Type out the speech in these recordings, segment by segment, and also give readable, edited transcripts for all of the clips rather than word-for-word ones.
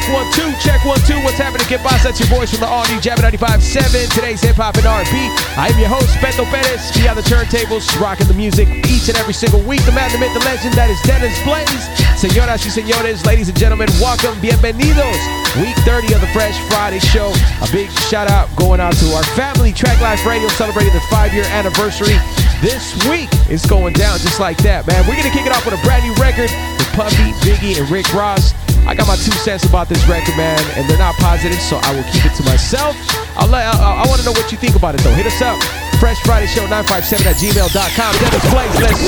1, 2. Check 1, 2. What's happening? Get boss. That's your voice from the all-new Jam 95.7. Today's hip-hop and R&B. I am your host, Beto Perez. Beyond the turntables, rocking the music each and every single week. The man, the myth, the legend, that is Dennis Blaze. Señoras y señores, ladies and gentlemen, welcome, bienvenidos. Week 30 of the Fresh Friday show. A big shout out going out to our family, Track Life Radio, celebrating their 5-year anniversary. This week, it's going down just like that, man. We're going to kick it off with a brand new record with Puffy, Biggie, and Rick Ross. I got my 2 cents about this record, man, and they're not positive, so I will keep it to myself. I want to know what you think about it, though. Hit us up. Fresh Friday Show 957@gmail.com. Dennis Blaze, let's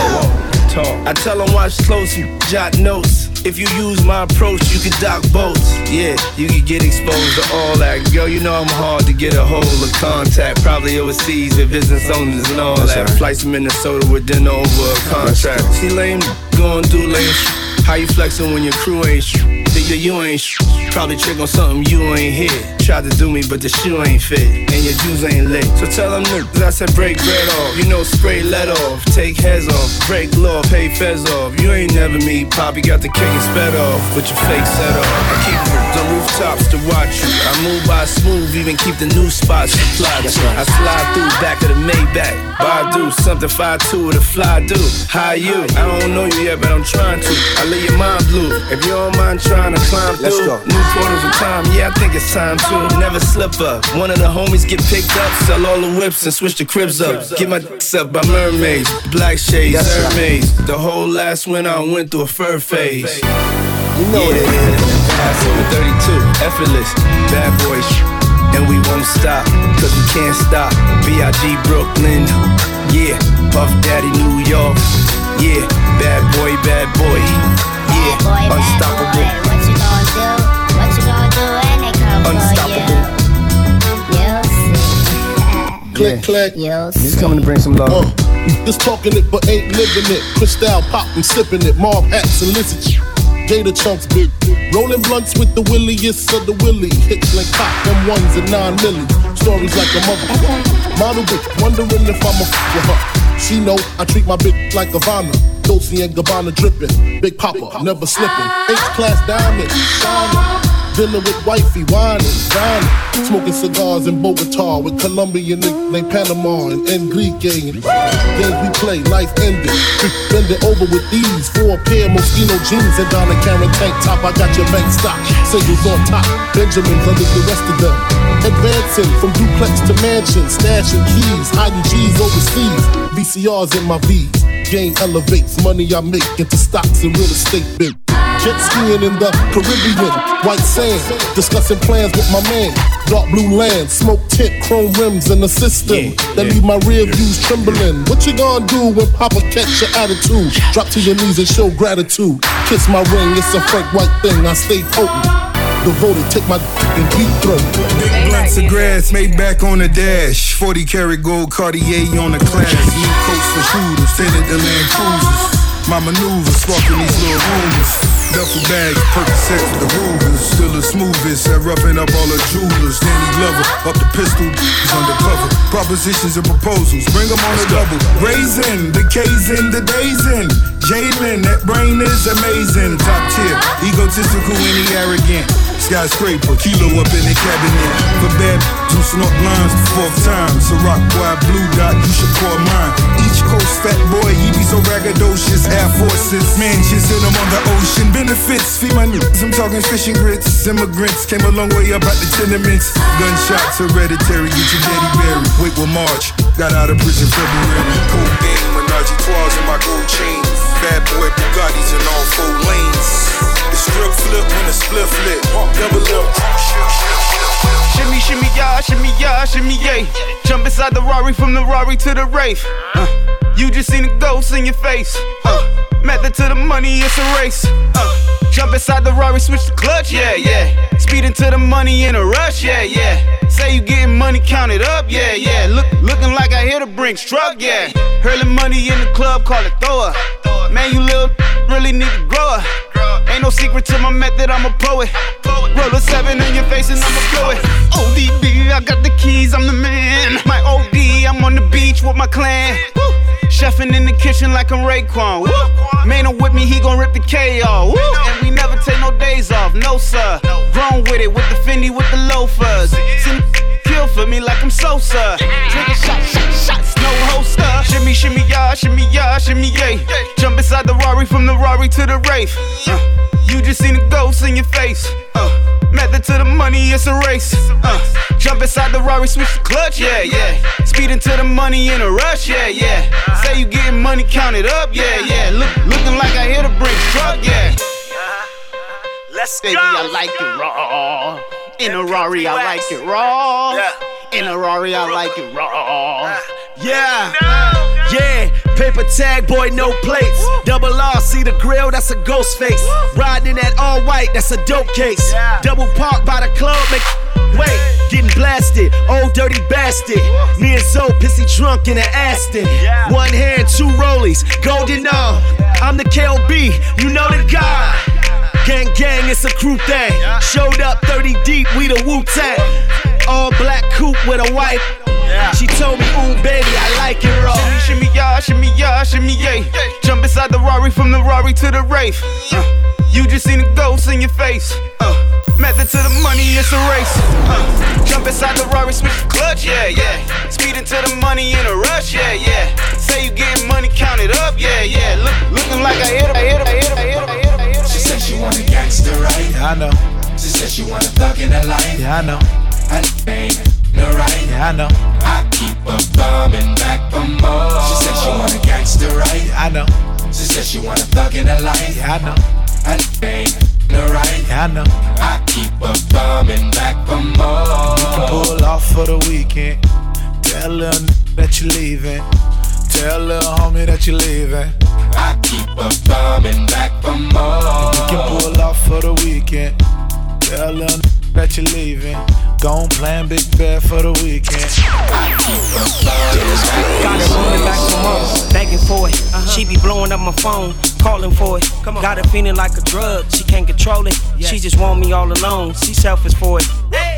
go. I tell them watch closely, jot notes. If you use my approach, you can dock boats. Yeah, you can get exposed to all that. Girl, you know I'm hard to get a hold of contact. Probably overseas with business owners and all that. Right. Flights to Minnesota with dinner over a contract. See lame, gon' do lame. How you flexing when your crew ain't you ain't probably trick on something you ain't hit. Tried to do me, but the shoe ain't fit, and your juice ain't lit. So tell them niggas I said break bread off. You know spray lead off, take heads off, break law, pay feds off. You ain't never me, Poppy got the cake and sped off, with your fake set off. I keep the rooftops to watch you. I move by smooth, even keep the new spots supplied. I slide through back of the Maybach. Badu, something 5'2" with a fly do. How you? I don't know you yet, but I'm trying to. I leave your mind blue. If you don't mind trying to climb through. Let's go. New portals of time, yeah, I think it's time to. Never slip up. One of the homies get picked up, sell all the whips and switch the cribs up. Get my dicks up by mermaids, black shades, Hermes. The whole last winter I went through a fur phase. You know it. Pass over 32, effortless, bad boy and we won't stop, cause we can't stop. B.I.G. Brooklyn, yeah, Puff Daddy New York, yeah, bad boy, yeah, boy, unstoppable. Boy. What you gonna do? What you gonna do when they come unstoppable. For you? You'll see. Click, click. You'll see. He's coming to bring some love. Just talking it, but ain't living it. Cristal pop and sipping it. Mob hats and lizards. Gator chunks, big. Rolling blunts with the williest of the willy. Hits like pop, them ones and 9 milli. Stories like a mother. Model bitch, wondering if I'm a with her. She know I treat my bitch like Havana. Dolce and Gabbana dripping. Big Papa, never slipping. H-class diamond, shining. Dinner with wifey, whining, dining. Smoking cigars in Bogota with Colombian niggas named Panama and Enrique. Games we play, life ending. Bend it over with these 4 pair Moschino jeans and Donna Karan tank top. I got your bank stock, singles on top, Benjamins under the rest of them. Advancing from duplex to mansion, stashing keys, hiding G's overseas. VCRs in my V's. Game elevates, money I make into stocks and real estate big. Jet skiing in the Caribbean, white sand, discussing plans with my man. Dark blue land, smoke tint, chrome rims in the system that leave my rear views trembling. What you gonna do when Papa catch your attitude? Drop to your knees and show gratitude. Kiss my ring, it's a Frank White thing, I stay potent. Devoted, take my dick and deep throat. Big blunts of grass, made back on the dash. 40 karat gold Cartier on the class. New coats for shooters, tinted the Land Cruisers. My maneuvers, sparking these little rumors. Duffel bags, Percocet with the Rugers. Still the smoothest at roughing up all the jewelers. Danny Glover, up the pistol, he's undercover. Propositions and proposals, bring them on a double. Raising, the K's in, the days in. Jalen, that brain is amazing. Top tier, egotistical and he arrogant. Skyscraper, kilo up in the cabinet. For bad, do snort lines the 4th time. Ciroc, boy, blue dot, you should pour mine. Each coast fat boy, he be so braggadocious. Air Forces, mansions in them on the ocean. Benefits, feed my niggas, I'm talking fishing grits. Immigrants came a long way up out the tenements. Gunshots, hereditary, get your daddy buried. Wait, will March, got out of prison February. Cocaine, Menage a Trois in my gold chain. Bad boy Bugattis in all 4 lanes. The strip flip when the split flip. Double up. Shimmy, shimmy, ya, shimmy, ya, shimmy, yay. Jump inside the Rari from the Rari to the Wraith. You just seen a ghost in your face. Method to the money, it's a race. Jump inside the Rari, switch the clutch, yeah, yeah. Speed into the money in a rush, yeah, yeah. Say you getting money, count it up, yeah, yeah. Looking like I hit a Brinks truck, yeah. Hurling money in the club, call it thrower. Man, you little really need to grow up. Ain't no secret to my method, I'm a poet. Roll a 7 in your face and I'ma blow it. ODB, I got the keys, I'm the man. My OD, I'm on the beach with my clan. Chefing in the kitchen like I'm Raekwon. Woo. Man, I'm with me, he gon' rip the K off. Woo. And we never take no days off, no sir. Grown with it, with the Fendi, with the loafers. Kill for me like I'm Sosa. Drinking shots, no holster. Shimmy, shimmy, ya, shimmy, ya, shimmy, yay. Jump inside the Rari, from the Rari to the Wraith. You just seen a ghost in your face. Method to the money, it's a race. Jump inside the Rari, switch the clutch, yeah, yeah. Speed into the money in a rush, yeah, yeah. Say you getting money, count it up, yeah, yeah. Looking like I hit a brick truck, yeah. Let's Baby, go. I like it raw. In a Rari, I like it raw. In a Rari, I like it raw. Yeah, yeah, paper tag, boy, no plates. Double R, see the grill, that's a ghost face. Riding in that all white, that's a dope case. Double park by the club, make wait, getting blasted, old dirty bastard. Me and Zoe, pissy drunk in an Aston. One hand, two rollies, golden arm. I'm the KLB, you know the guy. Gang, gang, it's a crew thing. Showed up 30 deep, we the Wu-Tang. All black coupe with a white. She told me, ooh, baby, I like it raw. Shimmy, ya, shimmy, ya, shimmy, yay. Jump inside the Rari, from the Rari to the Wraith. You just seen a ghost in your face. Method to the money, it's a race. Jump inside the Rari, switch the clutch, yeah, yeah. Speed into the money in a rush, yeah, yeah. Say you getting money, count it up, yeah, yeah. Looking like I hit her. She said she want a gangster, right? Yeah, I know. She said she want a thug in her life. Yeah, I know. And ain't no right. Yeah, I know. I keep her coming back for more. She said she want a gangster, right? Yeah, I know. She said she want a thug in her life. Yeah, I know. And ain't no right. Yeah, I know. I keep her coming back for more. You can pull off for the weekend. Tell little that you leaving. Tell little homie that you leaving. I keep her coming back for more. You can pull off for the weekend. Tell little that you leaving. Gon' plan big bet for the weekend. I keep her coming Got her rolling back from home, begging for it. She be blowing up my phone, calling for it. Got her feeling like a drug, she can't control it. She just want me all alone, she selfish for it.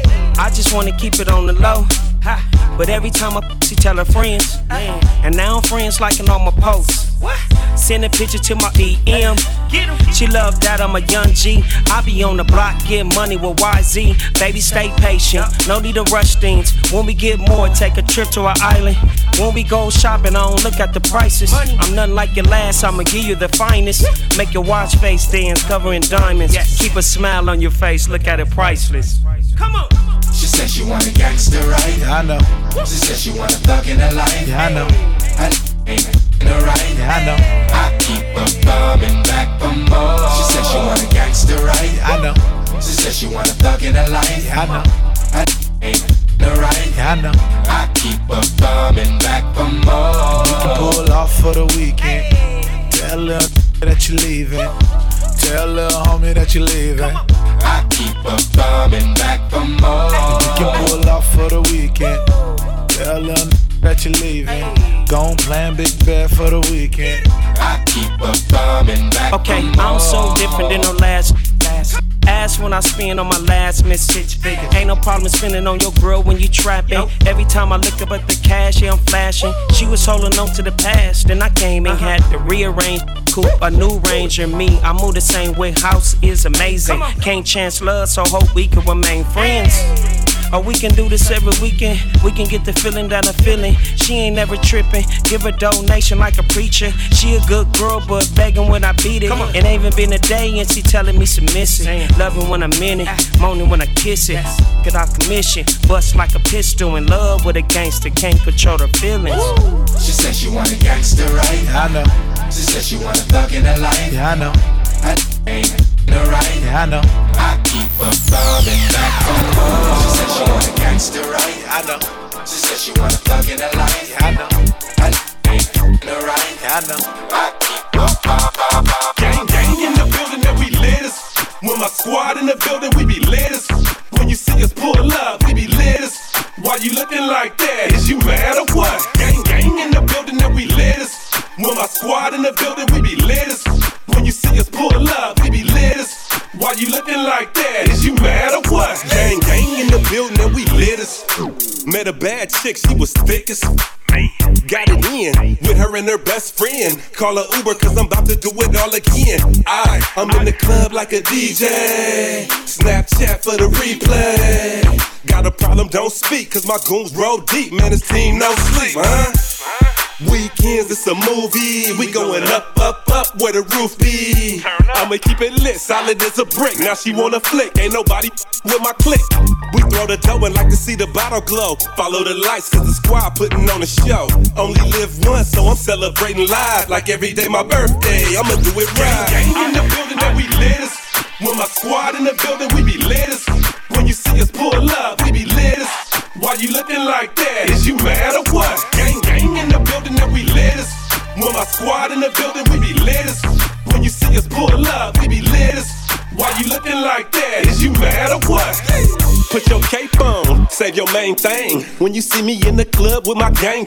I just wanna keep it on the low. But every time she tell her friends, and now friends liking all my posts. Send a picture to my DM. She love that I'm a young G. I be on the block, get money with YZ. Baby, stay patient, no need to rush things. When we get more, take a trip to our island. When we go shopping, I don't look at the prices. I'm nothing like your last, I'ma give you the finest. Make your watch face dance, cover in diamonds. Keep a smile on your face, look at it priceless. Come on. She said she want a gangster, right? Yeah, I know. She said she want a thug in her life. Yeah, I know. And ain't no right. Yeah, I know. I keep her coming back for more. She said she want a gangster, right? Yeah, I know. She said she want a thug in her life. Yeah, I know. And ain't no right. Yeah, I know. I keep her coming back for more. You can pull off for the weekend. Tell little that you leaving. Tell little homie that you leaving. I keep her coming back for more. You can pull off for the weekend. Tell little that you leaving. Gon' plan big bet for the weekend. I keep her coming back Okay, for more. I'm so different than the last. Ass when I spend on my last miss 6 figures. Ain't no problem spending on your girl when you trapping. Every time I look up at the cash, yeah, I'm flashing. She was holding on to the past, then I came and had to rearrange. Coupe, a new Ranger, me, I move the same way. House is amazing. Can't chance love, so hope we can remain friends. Or we can do this every weekend. We can get the feeling that I'm feeling. She ain't never tripping. Give a donation like a preacher. She a good girl, but begging when I beat it. It ain't even been a day and she telling me submissive. Loving when I'm in it, moaning when I kiss it. Get out commission, bust like a pistol. In love with a gangster, can't control her feelings. She said she want a gangster, right? Yeah, I know. She said she want a thug in her life. Yeah, I know. And ain't no right. Yeah, I know. I keep her coming back for more. She said she want a gangster, right? Yeah, I know. She said she want a thug in her life. Yeah, I know. And ain't no right. Yeah, I know. I keep her Gang, gang in the building that we lit us. When my squad in the building, we be lit us. When you see us pull up, we be lit us. Why you looking like that? Is you mad or what? Gang, gang in the building that we lit us. When my squad in the building, we be lit us. When you see us pull up, we be lit us. Why you looking like that? Is you mad or what? Gang, gang in the building and we lit us. Met a bad chick, she was thick as. Got it in with her and her best friend. Call her Uber cause I'm about to do it all again. I'm in the club like a DJ. Snapchat for the replay. Got a problem, don't speak cause my goons roll deep. Man, this team no sleep, Weekends, it's a movie. We going up, up, up where the roof be. I'ma keep it lit, solid as a brick. Now she wanna flick, ain't nobody with my click. We throw the dough and like to see the bottle glow. Follow the lights cause the squad putting on a show. Only live once, so I'm celebrating live. Like every day my birthday, I'ma do it right. Gang in the building that we lit us. When my squad in the building, we be lit us. When you see us pull up, we be lit us. Why you looking like that? Is you mad or what? Gang, gang in the building that we lit us. When my squad in the building, we be lit us. When you see us pull up, we be lit us. Why you looking like that? Is you mad or what? Put your cape on, save your main thing. When you see me in the club with my gang,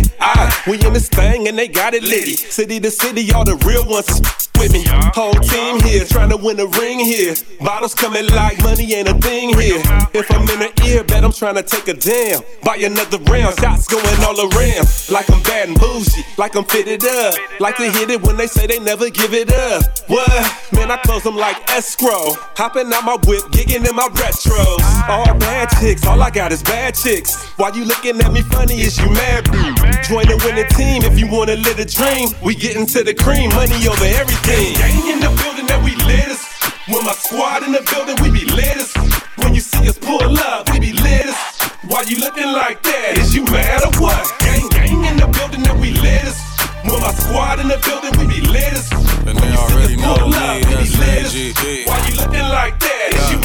we in this thing and they got it litty. City to city, all the real ones is with me. Whole team here, trying to win a ring here. Bottles coming like money ain't a thing here. If I'm in the ear, bet I'm trying to take a damn. Buy another round, shots going all around. Like I'm bad and bougie, like I'm fitted up. Like to hit it when they say they never give it up. What? Man, I close them like escrow. Hopping out my whip, gigging in my retros. All bad chicks, all I got is bad chicks. Why you looking at me funny? Is you mad? Join the winning team if you wanna live a dream. We getting to the cream, money over everything. Gang in the building that we lit us. When my squad in the building, we be lit us. When you see us pull up, we be lit us. Why you looking like that? Is you mad or what? Gang, gang in the building that we lit us. When my squad in the building, we be lit us. And they already know me, S-A-G-E. Why you looking like that? Is you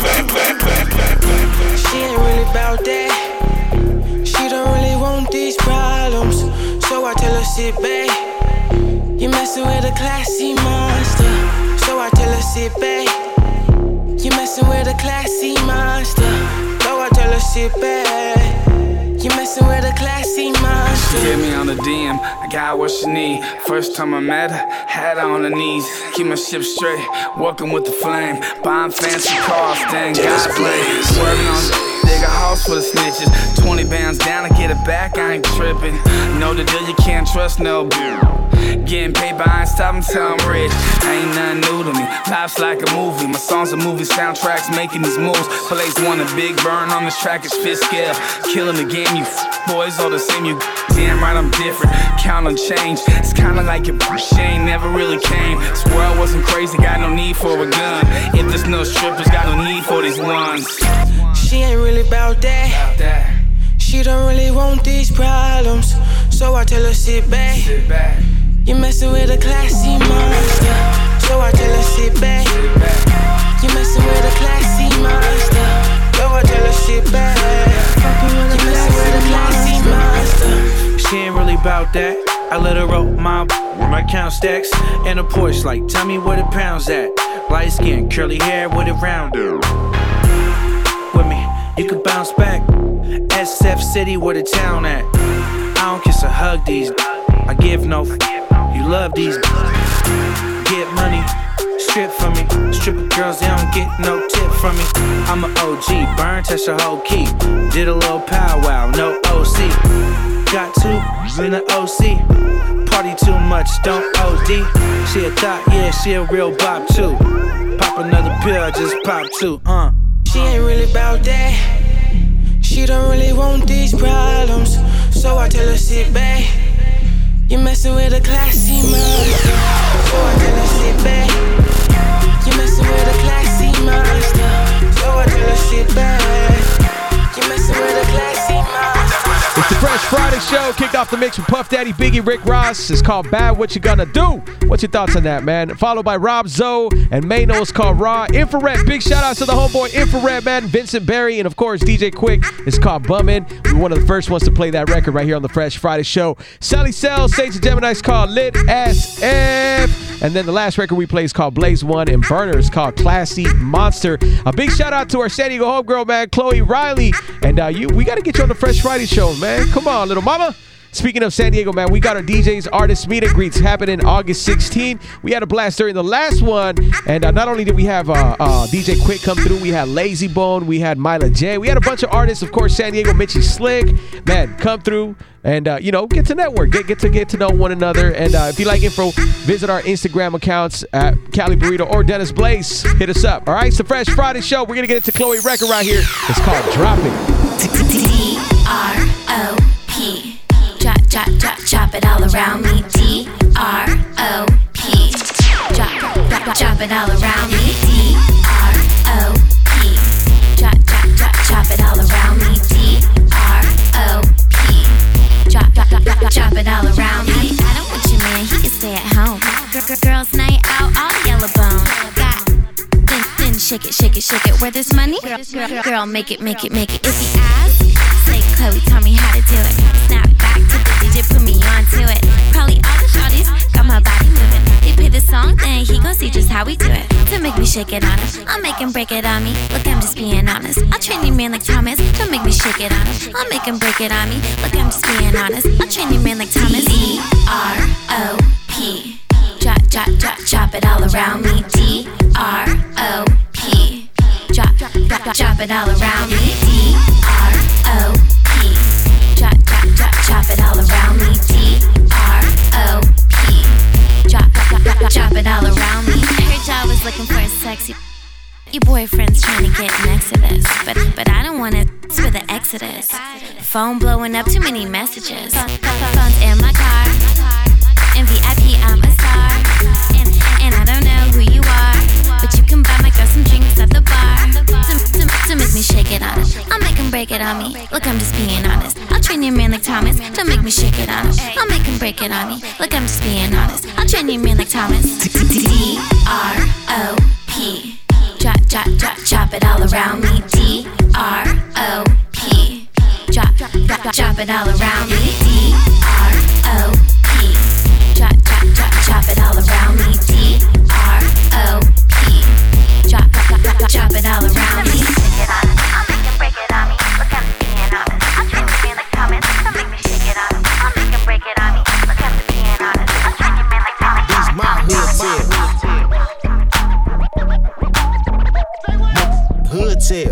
mad? She ain't really about that. She don't really want these problems. So I tell her, sit back. You messing with a classy monster. So I tell her, sit back. You messing with a classy monster. So I tell her, sit back. You messing with a classy monster. She hit me on the DM, I got what she need. First time I met her, had her on her knees. Keep my ship straight, working with the flame. Buying fancy cars, dang God plays. Working on dig a house for the snitches. 20 bands down to get it back, I ain't tripping. Know the deal, you can't trust no getting paid, but I ain't stopping till I'm rich. Ain't nothing new to me, life's like a movie. My songs are movie soundtracks, making these moves. Plays one, a big burn on this track is fifth scale. Killing the game, you boys all the same. You damn right I'm different, count on change. It's kinda like your shame never really came. Swear I wasn't crazy, got no need for a gun. If there's no strippers, got no need for these ones. She ain't really about that. She don't really want these problems. So I tell her, sit back. You messing with a classy monster. So I tell her, sit back. You messing with a classy monster. So I tell her, sit back. You messing with a classy monster. She ain't really about that. I let her roll my count stacks in a Porsche. Like, tell me where the pounds at. Light skin, curly hair with it rounded. With me, you could bounce back. SF City, where the town at. I don't kiss or hug these. I give no you love these. Get money, strip from me. Stripper girls, they don't get no tip from me. I'm an OG, burn, touch the whole key. Did a little powwow, no OC. Got two in the OC. Party too much, don't OD. She a thought, yeah, she a real bop too. Pop another pill, I just pop two, She ain't really about that. She don't really want these problems. So I tell her, sit back. You messing with a classy monster. So I tell her, sit back. You messing with a classy monster. So I tell her, sit back. You messing with a classy monster. It's the Fresh Friday show. Kicked off the mix with Puff Daddy, Biggie, Rick Ross. It's called Bad What You Gonna Do. What's your thoughts on that, man? Followed by Rob Zoe and Mano. It's called Raw. Infrared. Big shout out to the homeboy Infrared, man. Vincent Berry and, of course, DJ Quick. It's called Bummin'. We're one of the first ones to play that record right here on the Fresh Friday show. Sally Cell, Sage and Gemini's called Lit SF. And then the last record we play is called Blaze One, and Burner is called Classy Monster. A big shout out to our San Diego homegirl, man, Chloe Riley. And we got to get you on the Fresh Friday show, man. Come on, little mama. Speaking of San Diego, man, we got our DJs artist meet and greets happening August 16. We had a blast during the last one, and not only did we have DJ Quick come through, we had Lazy Bone, we had Myla J, we had a bunch of artists, of course, San Diego, Mitchie Slick, man, come through and get to network, get to know one another. And if you like info, visit our Instagram accounts at Cali Burrito or Dennis Blaze. Hit us up. All right, it's the Fresh Friday show. We're gonna get into Chloe record right here. It's called Drop It. D-R-O-P. Drop it all around me. D-R-O-P. Drop it all around me. D-R-O-P. Drop it all around me. D-R-O-P. Drop it all around me. I don't want your man, he can stay at home. Girls night out, all yellow bone. Then shake it. Where there's money, girl, make it. If he asks, say Chloe taught me how to do it. Snap back to the DJ, put me onto it. Probably all the shawties got my body moving. They play the song, then he gon' see just how we do it. To make me shake it on him, I'll make him break it on me. Look, I'm just being honest. I'll train your man like Thomas. Don't make me shake it on him, I'll make him break it on me. Look, I'm just being honest. I'll train your man like Thomas. D-R-O-P. Drop it all around me. D-R-O-P. Drop it all around me. D-R-O-P. Drop it all around me. D-R-O-P. Drop it all around me. Heard y'all was looking for a sexy. Your boyfriend's trying to get next to this, but I don't want it for the exodus. Phone blowing up, too many messages. Phone's in my car. In VIP, I'm a star. And I don't know who you are, but you can buy my girl some drinks at the bar. To make me shake it on him, I'll make him break it on me. Look, I'm just being honest. I'll train your man like Thomas. Don't make me shake it on him, I'll make him break it on me. Look, I'm just being honest. I'll train your man like Thomas. D-R-O-P. Drop it all around me. D-R-O-P. Drop it all around me. D-R-O-P. Drop it all around me. D-R-O-P. Drop it all around me. Shake it on him, I'll make him break it on me. Look, I'm just being honest. I'll train your man like Thomas. Don't make me shake it on him, I'll make him break it on me. Look, I'm just being honest. I'll train your man like Thomas. These my hood tale.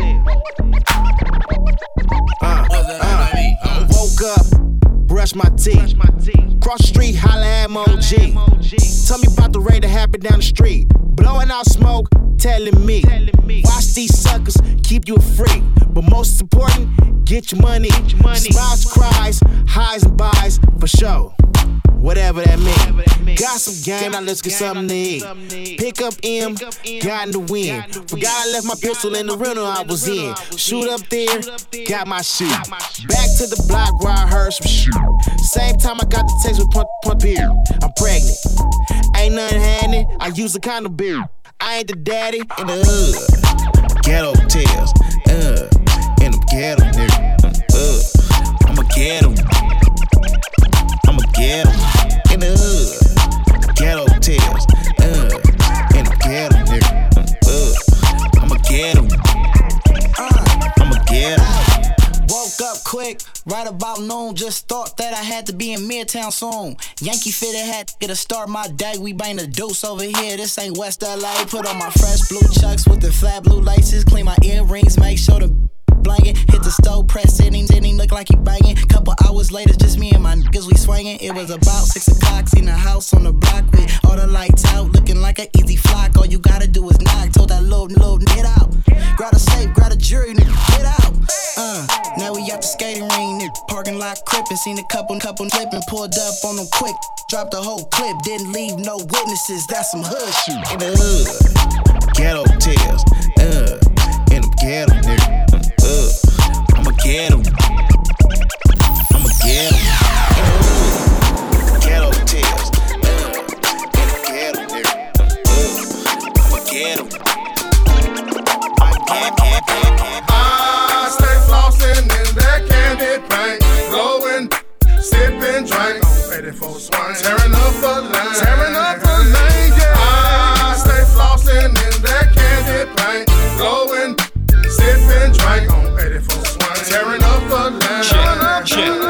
Woke up, brush my teeth. Cross the street, holla at MOG. Tell me about the raid that happened down the street. Blowing out smoke, telling me. Watch these suckers, keep you a freak. But most important, get your money. Smiles, cries, highs and buys, for sure. Whatever that mean. Got some game, now let's get something to eat. Pick up M, got in the wind. Forgot I left my pistol in the rental I was in. Shoot up there, got my shoe. Back to the block where I heard some shoot. Same time I got the text with pump beer. I'm pregnant, ain't nothing handy. I use a kind of beer. I ain't the daddy in the hood. Ghetto tales, in them ghetto niggas. I'ma get 'em. I'ma get 'em in the hood. Ghetto tales, in the ghetto nigga. I'ma get 'em. I'ma get 'em. Woke up quick, right about noon. Just thought that I had to be in Midtown soon. Yankee fitted had to start my day. We bang the deuce over here. This ain't West LA. Put on my fresh blue chucks with the flat blue laces. Clean my earrings, make sure the blanket. Hit the stove, press it, and look like he banging. Couple hours later, just me and my niggas, we swinging. It was about 6 o'clock, seen a house on the block with all the lights out, looking like an easy flock. All you gotta do is knock, told that little get out. Grab a safe, grab a jury, nigga, get out. Now we at the skating ring, nigga, parking lot crippin'. Seen a couple flippin', pulled up on them quick. Dropped the whole clip, didn't leave no witnesses. That's some hood shit. In the hood, ghetto tales, in them ghetto nigga. I'ma get 'em. I'ma get 'em. In the hood, ghetto tales, in them ghetto nigga. I'ma get 'em. I stay flossin' in that candy paint, blowin', sippin' drink, 84 swing, tearing up a lane, yeah. I stay flossin' in that candy paint, blowin', sippin' drink on 84 swing, tearing up a lane. Check.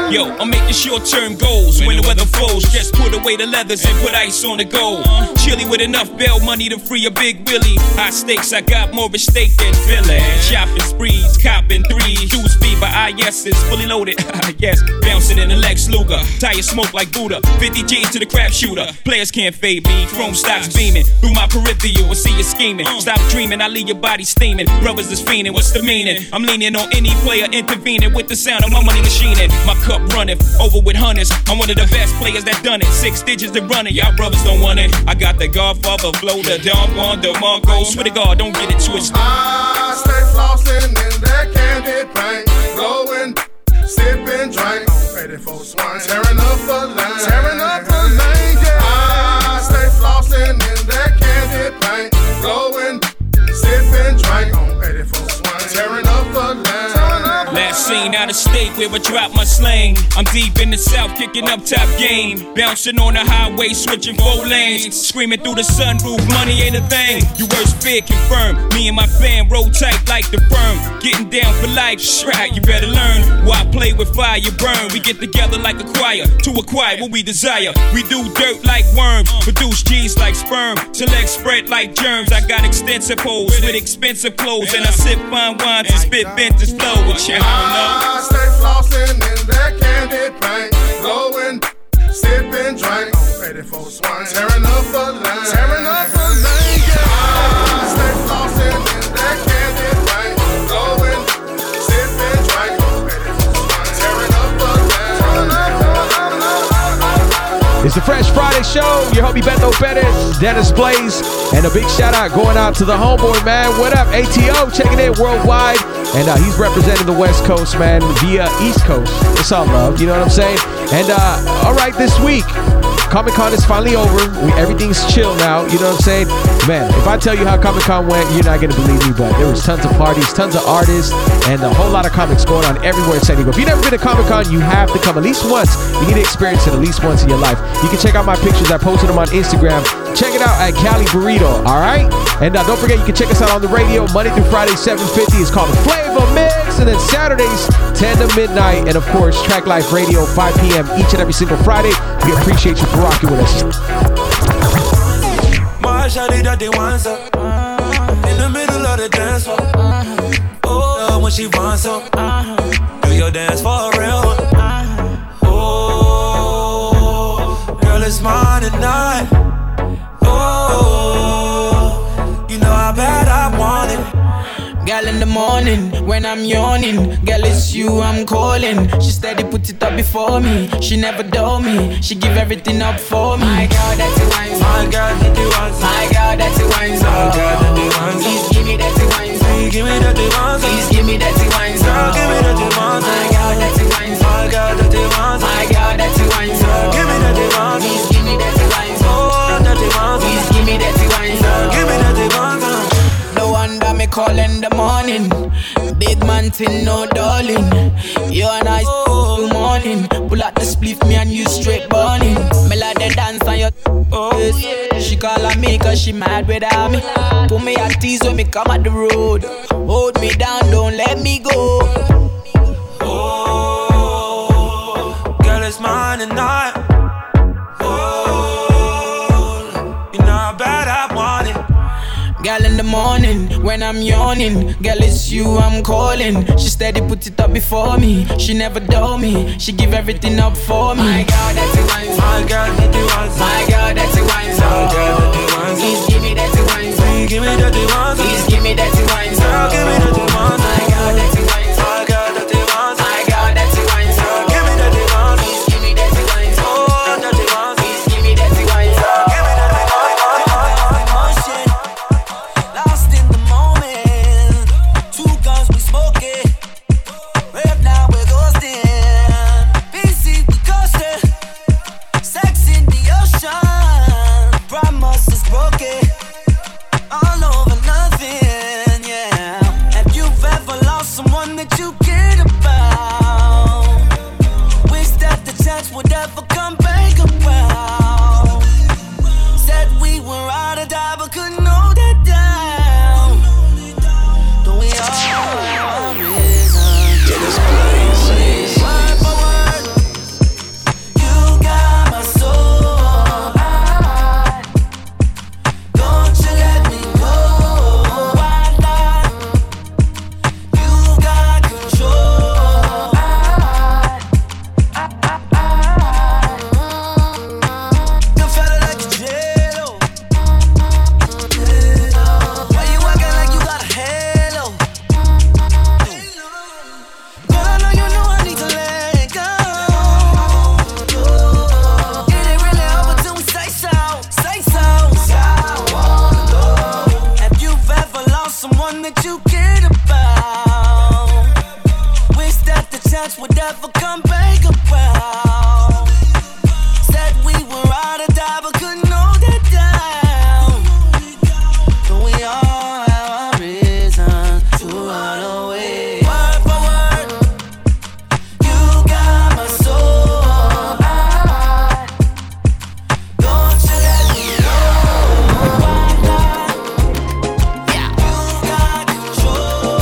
Yo, I'm making short-term goals when the weather flows. Just put away the leathers and put ice on the gold. Chilly with enough bail money to free a big Willie. High stakes, I got more of a stake than Philly. Shopping sprees, copping threes. Dudes feed by IS's, fully loaded. Yes, bouncing in the Lex Luger. Tire smoke like Buddha. 50 G's to the crap shooter. Players can't fade me. Chrome stocks beaming through my peripheral. I see you scheming. Stop dreaming, I leave your body steaming. Brothers is fiending, what's the meaning? I'm leaning on any player intervening with the sound of my money machining. My cup running over with hunters. I'm one of the best players that done it. 6 digits to run it. Y'all brothers don't want it. I got the Godfather flow, the Don Juan DeMarco. Swear to God, don't get it twisted. I stay flossing in that candy paint, blowing, sipping, drink, 84 swine, tearing up a lane, yeah. I stay flossing in that candy paint, blowing, sipping, drink, 84 swine, tearing up a lane. Last seen out of state where I dropped my slang. I'm deep in the south, kicking up top game. Bouncing on the highway, switching 4 lanes. Screaming through the sunroof, money ain't a thing. You worst fear confirmed. Me and my fam roll tight like the firm. Getting down for life, right, you better learn. Why play with fire, you burn. We get together like a choir to acquire what we desire. We do dirt like worms, produce G's like sperm. Select spread like germs. I got extensive hoes with expensive clothes. And I sip fine wines and spit vintage flow with you. I stay flossing in that candy paint, blowing, sipping, drink, 84 swine, tearing up a lane, yeah. I stay flossing in that candy paint, blowing, sipping, drink, 84 swine, tearing up a lane. It's the Fresh Friday Show. Your homie Beto Perez, Dennis Blaze, and a big shout out going out to the homeboy, man. What up, ATO? Checking in worldwide. And he's representing the West Coast, man, via East Coast. It's all love, you know what I'm saying? And all right, this week, Comic-Con is finally over. Everything's chill now, you know what I'm saying? Man, if I tell you how Comic-Con went, you're not going to believe me, but there was tons of parties, tons of artists, and a whole lot of comics going on everywhere in San Diego. If you've never been to Comic-Con, you have to come at least once. You need to experience it at least once in your life. You can check out my pictures. I posted them on Instagram. Check it out at Cali Burrito, all right? And don't forget, you can check us out on the radio Monday through Friday, 7:50. It's called the Flavor Mix. And then Saturdays, 10 to midnight. And, of course, Track Life Radio, 5 p.m. each and every single Friday. We appreciate you for rocking with us. My shawty that they want so in the middle of the dance floor. Oh, when she wants so do your dance for real. Oh, girl, it's mine tonight. Oh, you know how bad I want it. Girl, in the morning, when I'm yawning, girl, it's you I'm calling. She steady put it up before me. She never dull me. She give everything up for me. My girl, that's a wine. My girl, that's a wine. My girl, that's a wine. My girl, that's a wine. Please give me that wine. Please give me that wine. Please give me that wine. Girl, give me that wine. My girl, that's a wine. My girl, that's a wine. My girl, that's a wine. Give me that wine. Please give me that wine. Oh, that's a wine. Please give me that wine. Give me that wine. No wonder me call in the morning. Big man thing, no darling. You and I good morning. Pull out the spliff, me and you straight burning. Me like the dance on your yeah. She call on me cause she mad without me. Put me at tease when me come at the road. Hold me down, don't let me go. Oh, girl, it's mine tonight. Oh, you know how bad I want it. Girl, in the morning, when I'm yawning, girl, it's you I'm calling. She steady put it up before me. She never dull me. She give everything up for me. My girl, that's a wine. My girl, that's a wine. My girl, that's a wine. My girl, that's a wine. Please give me that wine. Please give me that wine. Please give me that wine. Girl, give me that wine. My girl, that's a wine. My girl, that's a wine. My girl, that's a wine. Give me that wine. Please give me that wine. Oh, that's a wine. Please give me that wine. Give me that wine. Lost in the moment. 2 guns we smoking. Rap now we're ghosting. BC we coasting. Sex in the ocean. Promise is broken. All over nothing, yeah. you cared about. Wish that the chance would ever come back about. Said we were out of die, but couldn't hold it down. But we all have our reasons to run away. Word for word, you got my soul. Don't you let me go. Yeah, you got control.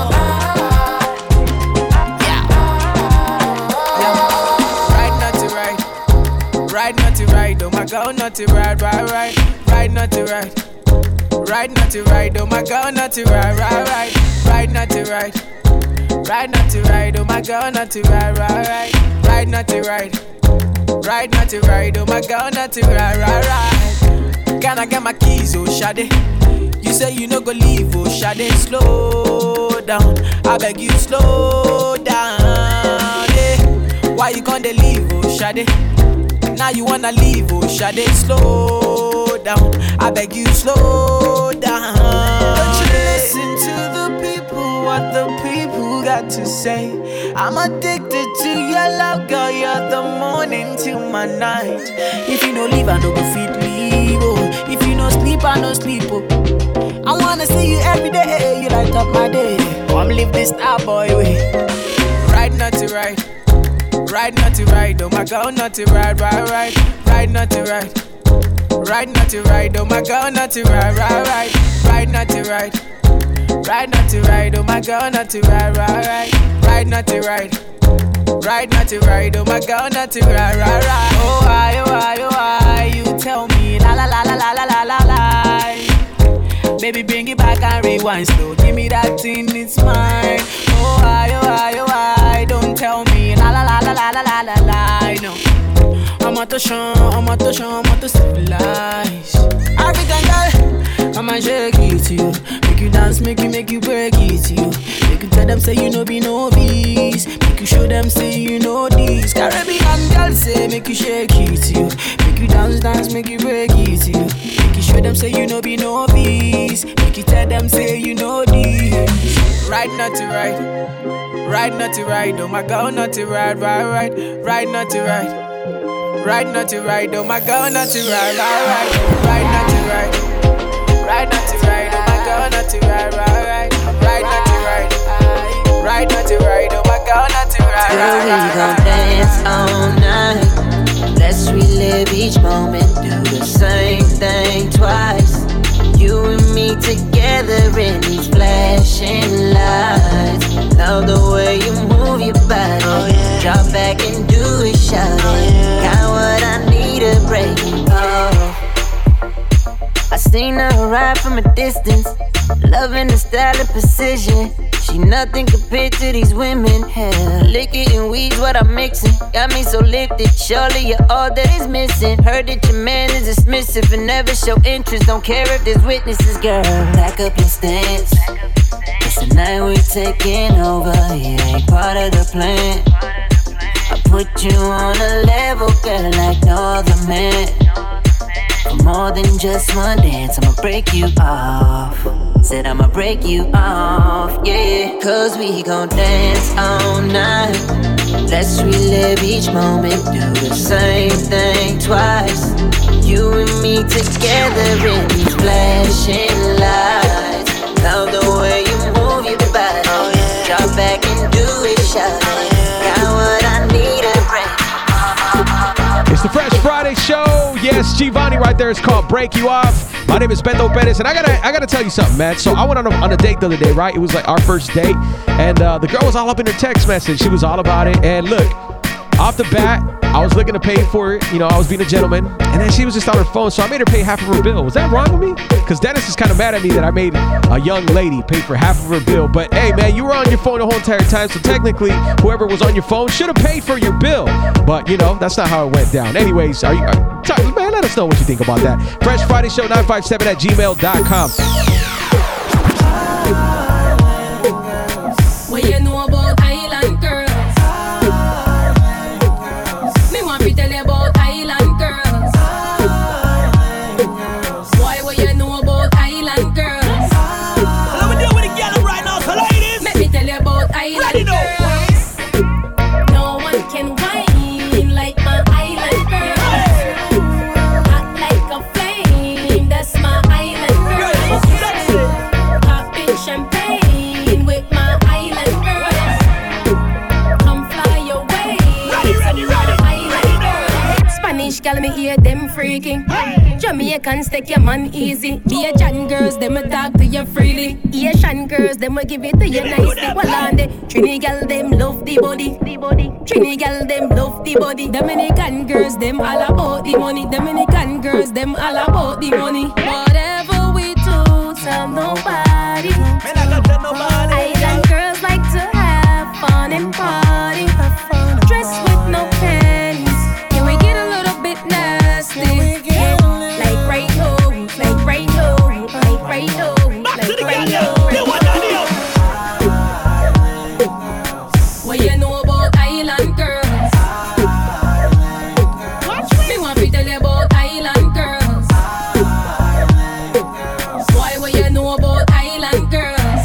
Right, not to right. Right, not to right. Oh my God, not to right, right, right. Right, not to right. Right, not to right. Oh my God, not to right, right, right. Right, not to right. Right, not to right. Oh my God, not to right, right, right. Right, not to right. Right, not to right. Oh my God, not to right, right, right. Can I get my keys, oh Shade? You say you no go leave, oh Shade. Slow down, I beg you, slow down. Yeah. Why you gonna leave, oh Shade? Now you wanna leave, oh Shade. Slow down, I beg you, slow down. Don't you listen to the people, what the people got to say. I'm addicted to your love, girl. You're the morning till my night. If you no leave, I no go fit leave. Oh. If you no sleep, I no sleep. Oh. I wanna see you every day. You light up my day. Come live this star boy way. Right, not to right. Right, not to right. Oh my God, not to right, right, right. Right, not to right. Right, not to right. Oh my God, not to right, right, right. Right, not to right. Right, not to right. Oh my God, not to right, right, right. Right, not to right. Right, not to right. Oh my God, not to right, right, right. Oh why, oh why, oh why? You tell me la la la la la la la la la. Baby, bring it back and rewind slow. Give me that thing, it's mine. Oh why, oh why, oh why? Don't tell me la la la la la la la la la. No, I'm out to show, I'm out to show, I'm out to civilize. African girl, I'ma shake it to you. Make you dance, make you break it to you. Make you tell them say you know be novice. Make you show them say you know this. Caribbean girl say make you shake it to you. Make you dance, dance, make you break it to you. Make you show them say you know be novice. Make you tell them say you know this. Right, not to right. Right, not to right. Oh my God, not to right, right, right. Right, not to right. Right, not to right. Oh my God, not to right, right, right. Right, not to right. Right, not to right. Oh my God, not to right, right, right. Right, not to right. Right, not to right. Oh my God, not to right, right, right. We gon' dance all night. Let's relive each moment. Do the same thing twice. You and me together in these flashing lights. Love the way you move your body. Oh, yeah. Drop back and do it, shout it. Yeah. Got what I need to break it off. I seen her ride from a distance, loving the style of precision. She nothing compared to these women. Hell, liquor and weed's what I'm mixing. Got me so lifted, surely you're all that is missing. Heard that your man is dismissive and never show interest. Don't care if there's witnesses, girl. Back up your stance. It's the night we're taking over. It ain't part of the plan. I put you on a level, girl, like no other man. For more than just one dance, I'ma break you off. Said I'ma break you off, yeah. Cause we gon' dance all night. Let's relive each moment. Do the same thing twice. You and me together in these flashing lights. Love the way you move your body. Oh, yeah. Drop back and do it, shout it. Got what I need to break. It's the Fresh Friday show. Yes, Giovanni right there. It's called Break You Off. My name is Beto Perez, and I gotta tell you something, man. So I went on a date the other day, right? It was like our first date, and the girl was all up in her text message. She was all about it, and look, off the bat, I was looking to pay for it. You know, I was being a gentleman, and then she was just on her phone, so I made her pay half of her bill. Was that wrong with me? Because Dennis is kind of mad at me that I made a young lady pay for half of her bill. But hey, man, you were on your phone the whole entire time, so technically, whoever was on your phone should have paid for your bill. But you know, that's not how it went down. Anyways, man, let us know what you think about that. Fresh Friday Show 957@gmail.com. What you know about island girls? Me want to tell you about island girls. Why what you know about island girls? Let me do it with a gal gal me hear them freaking. Jamaicans take your man easy. Asian girls them a talk to you freely. Asian girls them a give it to you nicely. Well on the Trini gal them love the body. Trini gal them love the body. Dominican girls them all about the money. Dominican girls them all about the money. Whatever we do, tell nobody. Island girls like to have fun and party. Dress with no panties. Can we get a little bit nasty? Like right now, like right now, like right now, like right now. What you know about island girls? Me want to tell you about island girls. Boy, what you know about island girls?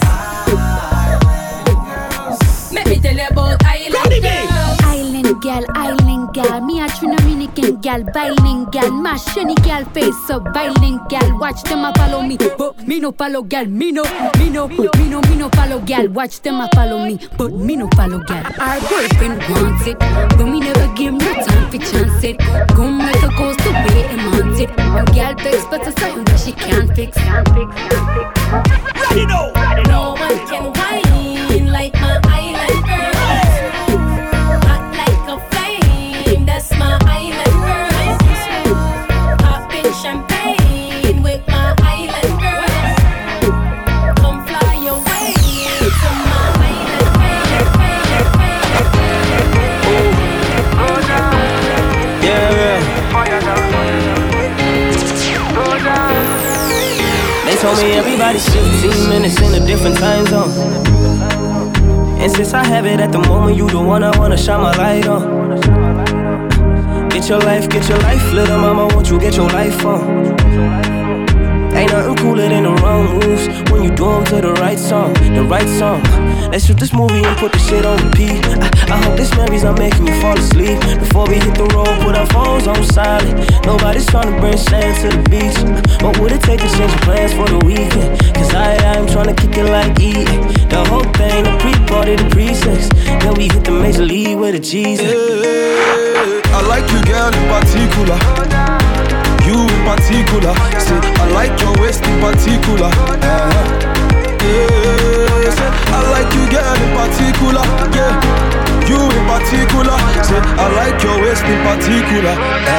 Let me tell you about island girls. Island gal, me a Trinaminican gal, bilingual, mash any gal face up, bilingual. Watch them a follow me, but me no follow gal. Me no follow gal. Watch them a follow me, but me no follow gal. Our boyfriend wants it, but me never give him no time for chance it. Go make a ghost the way he wants it. A gal begs but it's something that she can't fix. Ready now. No one can whine like my island girls. Hot like a flame, that's my island girls. Popping champagne with my island girls. Come fly away to my island They told me everybody's 15 minutes in a different time zone. And since I have it at the moment, you the one I wanna shine my light on. Get your life, little mama, won't you get your life on? Ain't nothing cooler than the wrong moves when you do them to the right song, Let's shoot this movie and put the shit on repeat. I hope this memories are making you fall asleep. Before we hit the road, put our phones on silent. Nobody's trying to bring sand to the beach. What would it take to change your plans for the weekend? Cause I'm trying to kick it like eating. The whole thing, the pre-party, the pre-sex. Then we hit the major league with a G's. I like you, girl, in particular. You in particular. Say, I like your waist in particular. Say, I like you, girl, in particular. Yeah, you in particular. Say, I like your waist in particular.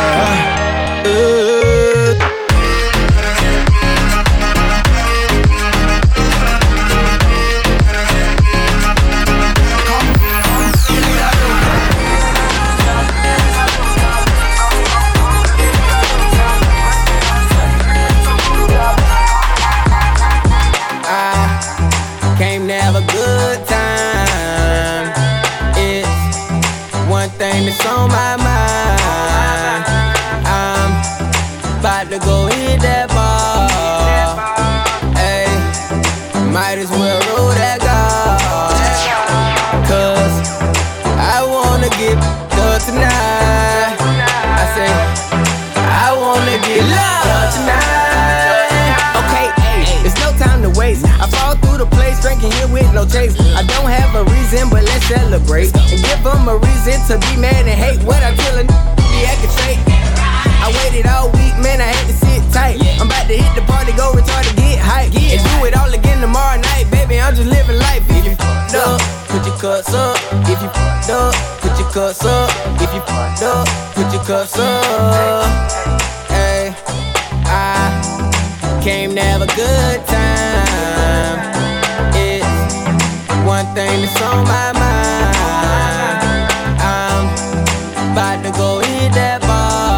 Came to have a good time. It's one thing that's on my mind. I'm about to go hit that ball. Ay, might as well roll that guard. Cause I wanna get good tonight. I say, I wanna get love tonight. Okay, it's no time to waste. I fall through the place, drinking here with no chase. I don't have a reason, but let's celebrate. And give them a reason to be mad and hate. What I tell a be acting fake. I waited all week, man, I had to sit tight. I'm about to hit the party, go retarded, get hype. And do it all again tomorrow night, baby, I'm just living life. If you f***ed up, put your cups up. If you f***ed up, put your cups up. If you f***ed up, put your cups up. Hey, I came to have a good time. It's one thing that's on my mind. I'm about to go hit that ball.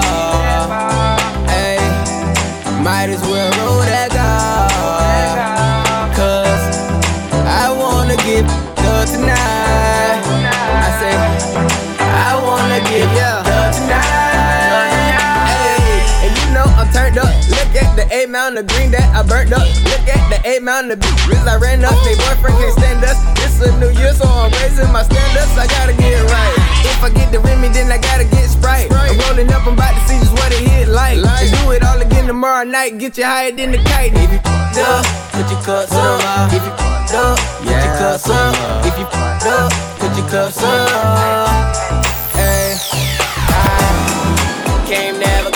Ay, might as well roll that guard. Cause I wanna get good tonight. I say, I wanna get good tonight. Ay, and you know I'm turned up. Look at the 8 mountain of green that I burnt up. Look at the 8 mountain of bitches I ran up. They boyfriend can't stand us. It's a new year, so I'm raising my standards. I gotta get it right. If I get the Remy, then I gotta get Sprite. I'm rolling up, I'm about to see just what it hit like. And do it all again tomorrow night. Get you higher than the kite. If you f***ed up, put your cups up. If you f***ed up, put your cups up. If you f***ed up, put your cups up. Hey, I came to have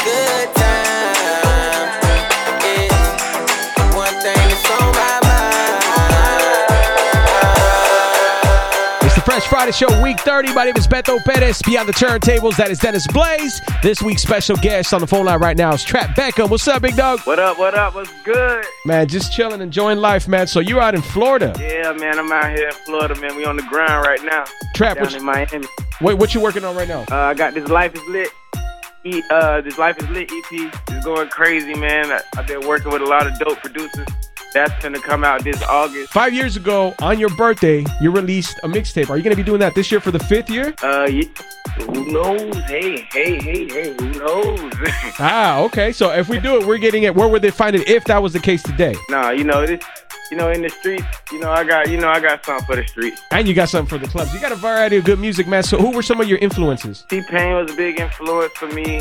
the Fresh Friday Show, week 30. My name is Beto Perez. Beyond the turntables, that is Dennis Blaze. This week's special guest on the phone line right now is Trap Beckham. What's up, big dog? What up? What's good? Man, just chilling, enjoying life, man. So you're out in Florida. Yeah, man, I'm out here in Florida, man. We on the grind right now. Trap, down in Miami. Wait, what you working on right now? I got this Life is Lit. This Life is Lit EP is going crazy, man. I've been working with a lot of dope producers. That's going to come out this August. 5 years ago, on your birthday, you released a mixtape. Are you going to be doing that this year for the 5th year? Yeah. Who knows? Hey, who knows? Okay. So if we do it, we're getting it. Where would they find it if that was the case today? Nah, in the streets, I got something for the streets. And you got something for the clubs. You got a variety of good music, man. So who were some of your influences? T-Pain was a big influence for me.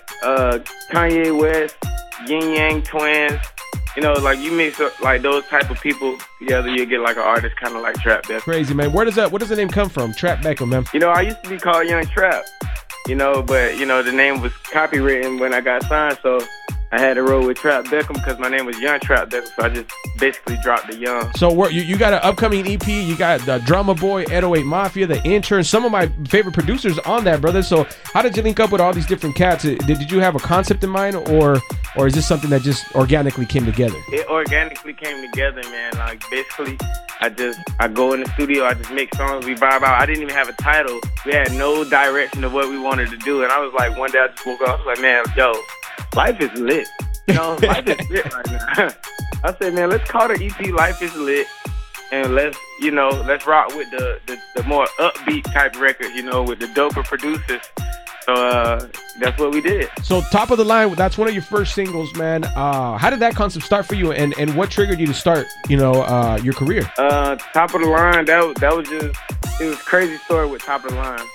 Kanye West, Yin Yang Twins. You mix up like those type of people together, you get like an artist kind of like Trap Beckham. Crazy, man. Where does the name come from? Trap Beckham, man. I used to be called Young Trap, but the name was copywritten when I got signed, so I had to roll with Trap Beckham because my name was Young Trap Beckham, so I just basically dropped the young. So you got an upcoming EP, you got the Drama Boy, 808 Mafia, The Intern, some of my favorite producers on that, brother. So how did you link up with all these different cats? Did you have a concept in mind, or is this something that just organically came together? It organically came together, man. Like basically, I go in the studio, I just make songs, we vibe out. I didn't even have a title. We had no direction of what we wanted to do, and I was like, one day I just woke up, I was like, man, yo, life is lit. Life is lit right now. I said, man, let's call the EP Life is Lit, and let's rock with the more upbeat type record, with the doper producers. So that's what we did. So Top of the Line, that's one of your first singles, man. How did that concept start for you, and what triggered you to start, your career? Top of the Line, that was just, it was a crazy story with Top of the Line.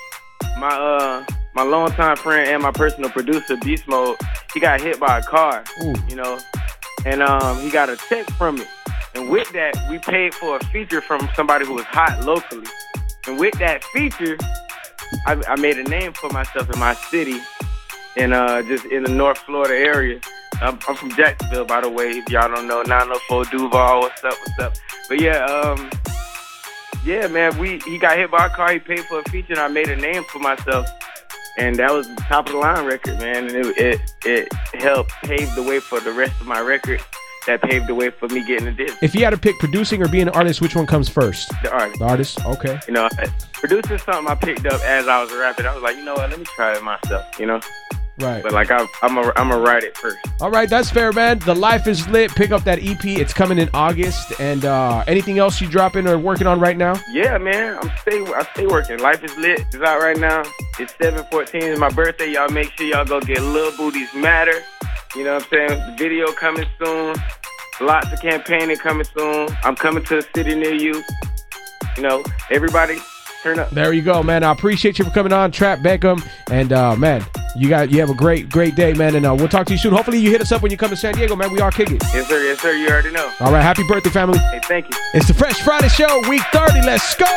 My longtime friend and my personal producer, Beast Mode, he got hit by a car, and he got a text from it. And with that, we paid for a feature from somebody who was hot locally. And with that feature, I made a name for myself in my city, and just in the North Florida area. I'm from Jacksonville, by the way, if y'all don't know, 904 Duval, what's up? But yeah, man, he got hit by a car, he paid for a feature, and I made a name for myself. And that was the Top of the Line record, man. And it helped pave the way for the rest of my record. That paved the way for me getting a disc. If you had to pick producing or being an artist, which one comes first? The artist. The artist, okay. Producing something I picked up as I was rapping. I was like, let me try it myself, Right. But I'm a write it first. All right, that's fair, man. The Life is Lit. Pick up that EP. It's coming in August. And anything else you dropping or working on right now? Yeah, man. I stay working. Life is Lit. It's out right now. It's 7/14. It's my birthday. Y'all make sure y'all go get Lil Booties Matter. You know what I'm saying? The video coming soon. Lots of campaigning coming soon. I'm coming to a city near you. Everybody turn up. There you go, man. I appreciate you for coming on, Trap Beckham. And man, you have a great day, man. And we'll talk to you soon. Hopefully you hit us up when you come to San Diego, man. We are kicking. Yes, sir. You already know. All right. Happy birthday, family. Hey, thank you. It's the Fresh Friday Show, week 30. Let's go.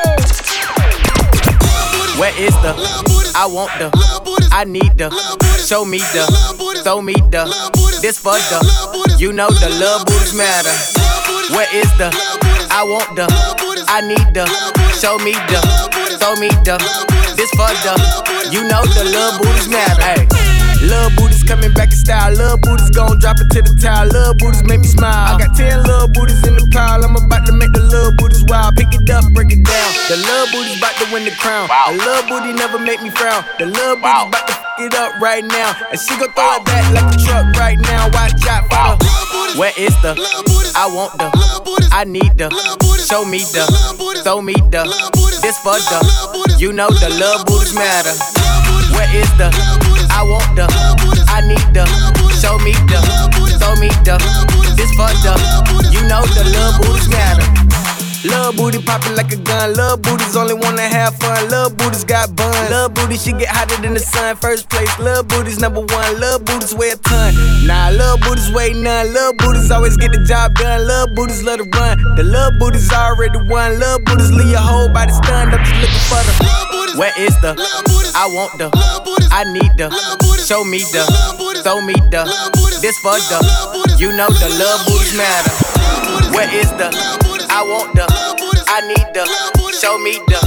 Where is the? I want the. I need the. Show me the. Throw me the. This for the. The love booties matter. Where is the? I want the. I need the. Show me the. Throw me the. This for the. The love booties matter. Hey. Love booties coming back in style. Love booties gon' drop it to the towel. Love booties make me smile. I got 10 love booties in the pile. I'm about to make the love booties wild. Pick it up, break it down. The love booties about to win the crown. A love booty never make me frown. The love booties about to f it up right now. And she gon' throw it back like a truck right now. Watch out for the. Where is the? I want the. I need the. Show me the. Throw me the. This for the. The love booties matter. Where is the? I want the. I need the. Show me the. Throw me the. This for the. The love booties matter. Love booty poppin' like a gun. Love booties only wanna have fun. Love booties got buns. Love booty she get hotter than the sun. First place. Love booties number one. Love booties weigh a ton. Nah, love booties weigh none. Love booties always get the job done. Love booties love to run. The love booties already won. Love booties leave your whole body stunned. I'm just looking for the. Where is the? I want the. I need the. Show me the. Throw me the. This for the. The love booties matter. Where is the? I want the. I need the. Show me the.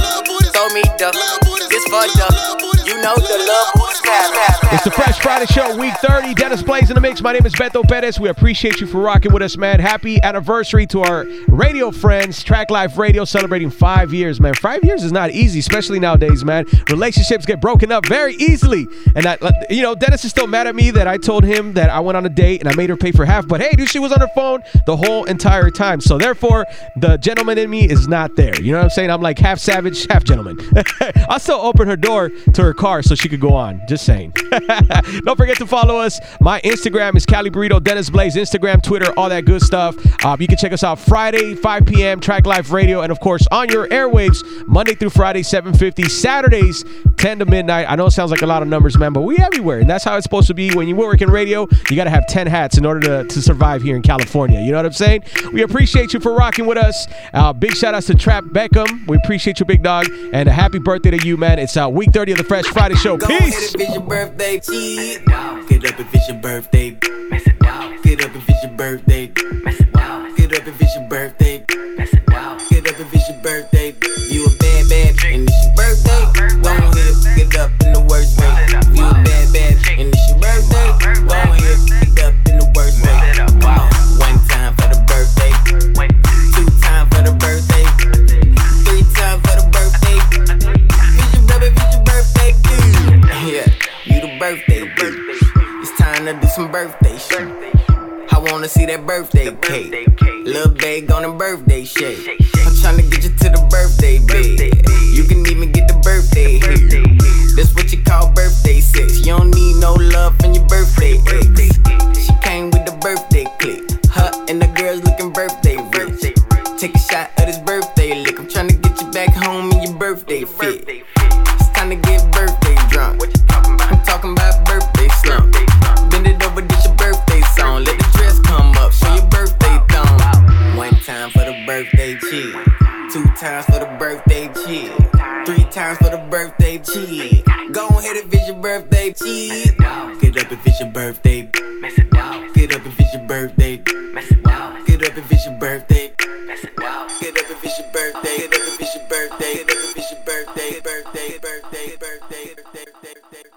throw me the, this for the, you know the love boots matter. It's the Fresh Friday Show, week 30. Dennis Blaze in the mix. My name is Beto Perez. We appreciate you for rocking with us, man. Happy anniversary to our radio friends, Track Life Radio, celebrating 5 years, man. 5 years is not easy, especially nowadays, man. Relationships get broken up very easily. And, Dennis is still mad at me that I told him that I went on a date and I made her pay for half. But, hey, dude, she was on her phone the whole entire time. So, therefore, the gentleman in me is not there. You know what I'm saying? I'm like half savage, half gentleman. I'll still open her door to her car so she could go on. Just saying. Don't forget to follow us. My Instagram is Cali Burrito, Dennis Blaze, Instagram, Twitter, all that good stuff. You can check us out Friday, 5 p.m., Track Life Radio, and of course on your airwaves, Monday through Friday, 7:50, Saturdays, 10 to midnight. I know it sounds like a lot of numbers, man, but we everywhere, and that's how it's supposed to be. When you work in radio, you got to have 10 hats in order to survive here in California. You know what I'm saying? We appreciate you for rocking with us. Big shout outs to Trap Beckham. We appreciate you, big dog, and a happy birthday to you, man. It's week 30 of the Fresh Friday Show. Peace. Get up if it's your birthday. Get up if it's your birthday. Get up if it's your birthday. Get up if it's your birthday. You a bad and it's your birthday. Go ahead, get up in the worst way. You a bad and it's your birthday. Go ahead, get up in the worst way. One time for the birthday. 2 times for the birthday. 3 times for the birthday. It's your birthday, yeah, you the birthday bitch. It's time to do some birthday shit. I wanna see that birthday cake. Lil' babe on a birthday shake. I'm tryna get you to the birthday bed. You can even get the birthday here. That's what you call birthday sex. You don't need no love from your birthday ex. She came with the birthday click. Her and the girls looking birthday rich. Take a shot of this birthday lick. I'm tryna get you back home in your birthday fit. It's time to get birthday drunk. I'm talking about birthday slump. Bend it over, this your birthday song. Let the dress come up, show your birthday thong. 1 time for the birthday cheer. 2 times for the birthday cheer. 3 times for the birthday cheer. Go ahead if it's your birthday cheer. Get up if it's your birthday. Get up if it's your birthday. Get up if it's your birthday. Get up if it's your birthday. Get up if it's your birthday. Get up if it's your birthday. Birthday.